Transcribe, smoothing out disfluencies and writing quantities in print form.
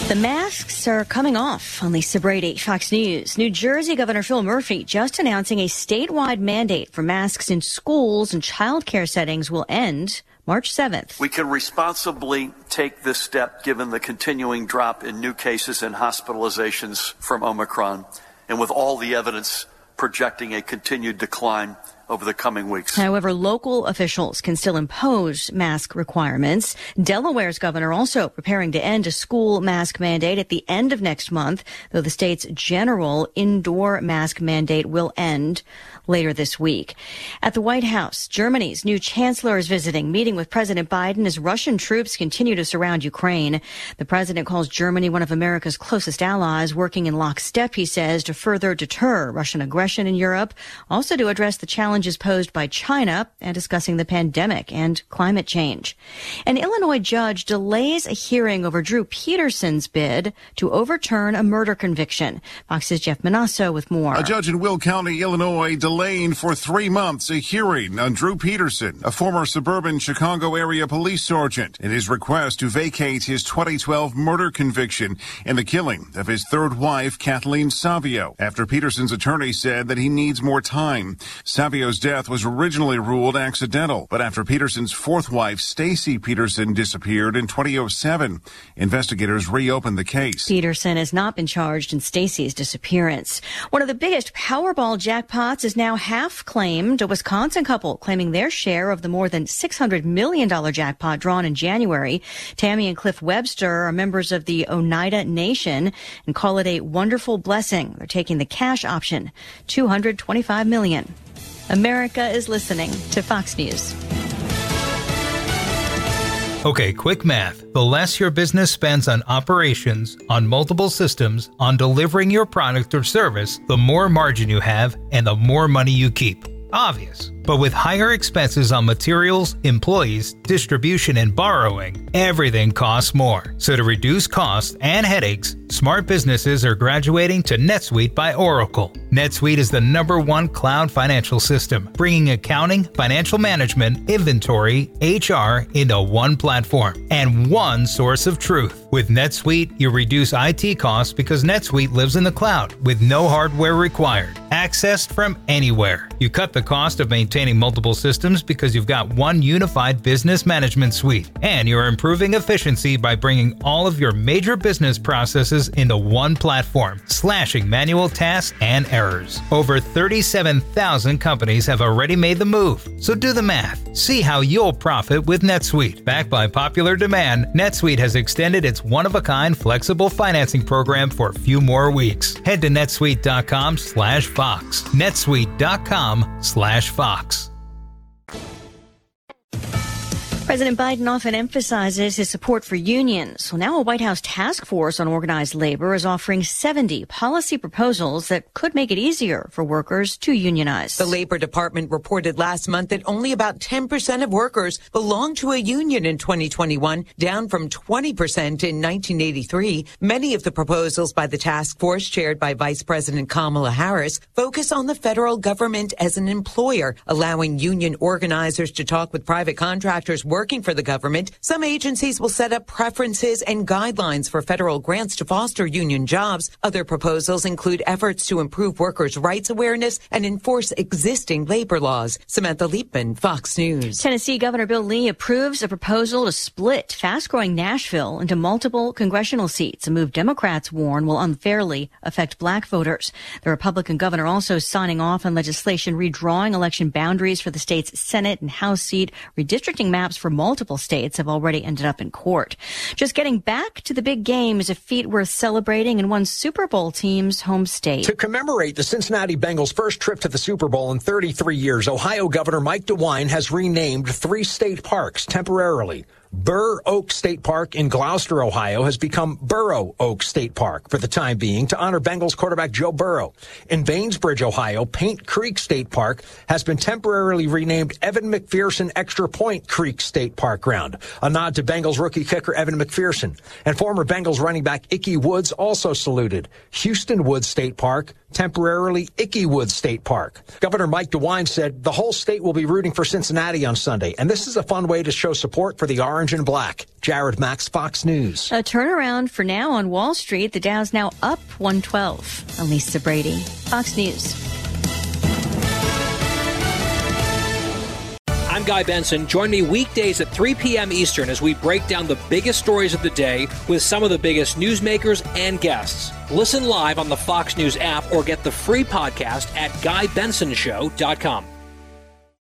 The masks are coming off. On Lisa Brady, Fox News. New Jersey Governor Phil Murphy just announcing a statewide mandate for masks in schools and child care settings will end March 7th. We can responsibly take this step given the continuing drop in new cases and hospitalizations from Omicron, and with all the evidence projecting a continued decline over the coming weeks. However, local officials can still impose mask requirements. Delaware's governor also preparing to end a school mask mandate at the end of next month, though the state's general indoor mask mandate will end later this week. At the White House, Germany's new chancellor is visiting, meeting with President Biden as Russian troops continue to surround Ukraine. The president calls Germany one of America's closest allies, working in lockstep, he says, to further deter Russian aggression in Europe, also to address the challenges posed by China, and discussing the pandemic and climate change. An Illinois judge delays a hearing over Drew Peterson's bid to overturn a murder conviction. Fox's Jeff Manasso with more. A judge in Will County, Illinois, delaying for 3 months a hearing on Drew Peterson, a former suburban Chicago area police sergeant, in his request to vacate his 2012 murder conviction in the killing of his third wife, Kathleen Savio, after Peterson's attorney said that he needs more time. Savio's death was originally ruled accidental, but after Peterson's fourth wife, Stacy Peterson, disappeared in 2007, investigators reopened the case. Peterson has not been charged in Stacy's disappearance. One of the biggest Powerball jackpots is now half claimed. A Wisconsin couple claiming their share of the more than $600 million jackpot drawn in January. Tammy and Cliff Webster are members of the Oneida Nation and call it a wonderful blessing. They're taking the cash option, $225 million. America is listening to Fox News. Okay, quick math. The less your business spends on operations, on multiple systems, on delivering your product or service, the more margin you have and the more money you keep. Obvious. But with higher expenses on materials, employees, distribution, and borrowing, everything costs more. So to reduce costs and headaches, smart businesses are graduating to NetSuite by Oracle. NetSuite is the #1 cloud financial system, bringing accounting, financial management, inventory, HR into one platform and one source of truth. With NetSuite, you reduce IT costs because NetSuite lives in the cloud with no hardware required, accessed from anywhere. You cut the cost of maintaining multiple systems because you've got one unified business management suite, and you're improving efficiency by bringing all of your major business processes into one platform, slashing manual tasks and errors. Over 37,000 companies have already made the move, so do the math. See how you'll profit with NetSuite. Backed by popular demand, NetSuite has extended its one-of-a-kind flexible financing program for a few more weeks. Head to netsuite.com/Fox. netsuite.com/Fox. President Biden often emphasizes his support for unions. Well, now a White House task force on organized labor is offering 70 policy proposals that could make it easier for workers to unionize. The Labor Department reported last month that only about 10% of workers belong to a union in 2021, down from 20% in 1983. Many of the proposals by the task force, chaired by Vice President Kamala Harris, focus on the federal government as an employer, allowing union organizers to talk with private contractors working for the government. Some agencies will set up preferences and guidelines for federal grants to foster union jobs. Other proposals include efforts to improve workers' rights awareness and enforce existing labor laws. Samantha Liebman, Fox News. Tennessee Governor Bill Lee approves a proposal to split fast-growing Nashville into multiple congressional seats, a move Democrats warn will unfairly affect black voters. The Republican governor also signing off on legislation redrawing election boundaries for the state's Senate and House seat. Redistricting maps for multiple states have already ended up in court. Just getting back to the big game is a feat worth celebrating in one Super Bowl team's home state. To commemorate the Cincinnati Bengals' first trip to the Super Bowl in 33 years, Ohio Governor Mike DeWine has renamed 3 state parks temporarily. Burr Oak State Park in Gloucester, Ohio, has become Burrow Oak State Park for the time being to honor Bengals quarterback Joe Burrow. In Bainbridge, Ohio, Paint Creek State Park has been temporarily renamed Evan McPherson Extra Point Creek State Park Ground, a nod to Bengals rookie kicker Evan McPherson. And former Bengals running back Ickey Woods also saluted. Houston Woods State Park, temporarily Ickey Woods State Park. Governor Mike DeWine said the whole state will be rooting for Cincinnati on Sunday, and this is a fun way to show support for the Orange orange and black. Jared Max, Fox News. A turnaround for now on Wall Street. The Dow's now up 112. I'm Lisa Brady, Fox News. I'm Guy Benson. Join me weekdays at 3 p.m. Eastern as we break down the biggest stories of the day with some of the biggest newsmakers and guests. Listen live on the Fox News app or get the free podcast at GuyBensonShow.com.